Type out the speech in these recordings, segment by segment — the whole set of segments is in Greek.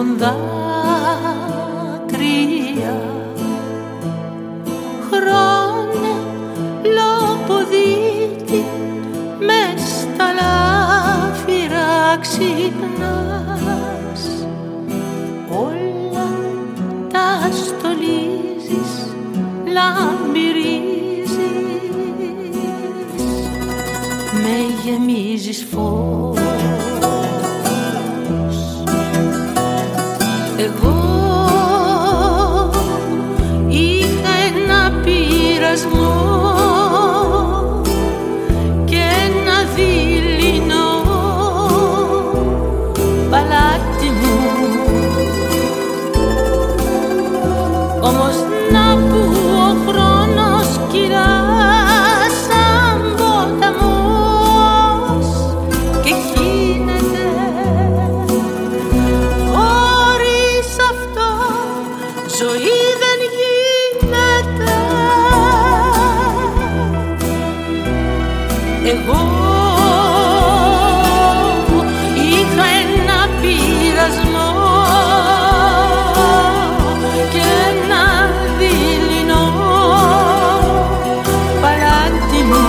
δάκρυα. Χρόνε λοποδίτη μες στα λάφυρα ξυπνάς. Όλα τα στολίζεις, λαμπυρίζεις, με γεμίζεις φως. Εγώ είχα ένα πειρασμό και ένα δειλινό παλάτι μου. Όμως να που ο χρόνος κυλά σαν ποταμός και χύνεται, χωρίς αυτό ζωή δεν γίνεται. Εγώ είχα ένα πειρασμό και ένα δειλινό παλάτι μου.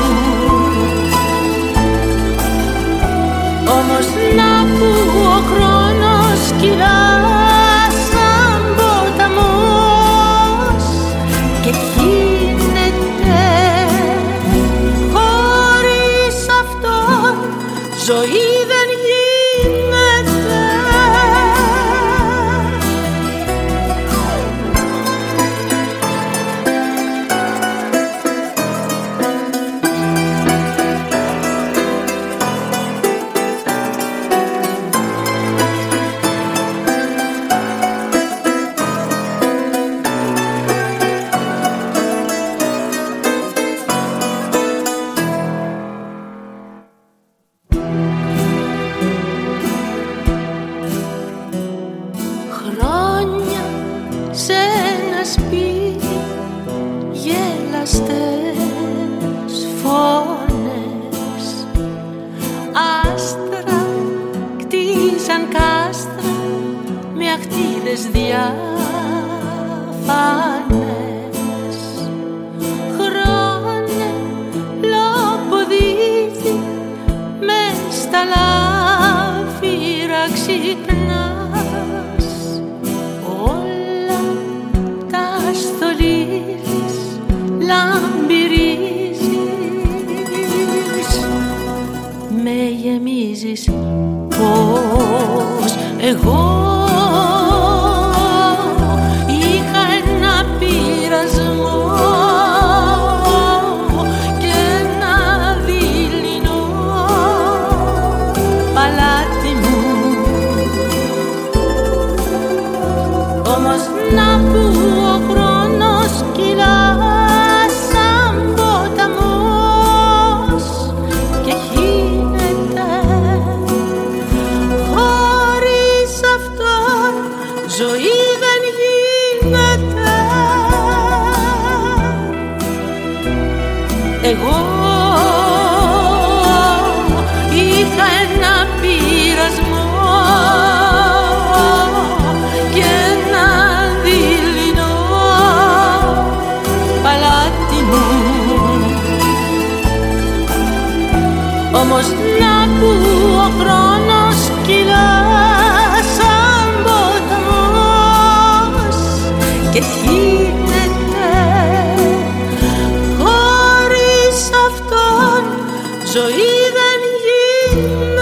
Όμως να που ο χρόνος κυλά σαν ποταμός και χύνεται, χωρίς αυτόν ζωή δεν γίνεται. Χρόνια σε ένα σπίτι, γελαστές φωνές, άστρα κτίζαν κάστρα με αχτίδες διάφανες. Χρόνε λοποδίτη μες στα λάφυρα ξυπνάς. Όλα τα στολίζεις, λαμπυρίζεις, με γεμίζεις πως. Εγώ είχα ένα πειρασμό και ένα δειλινό παλάτι μου. Όμως να που ο χρόνος κυλά σαν ποταμός και χύνεται, χωρίς αυτόν ζωή δεν γίνεται. Εγώ είχα ένα πειρασμό και ένα δειλινό παλάτι μου. Όμως να που ο χρόνος κυλά σαν ποταμός και χύνεται, χωρίς αυτόν ζωή δεν γίνεται.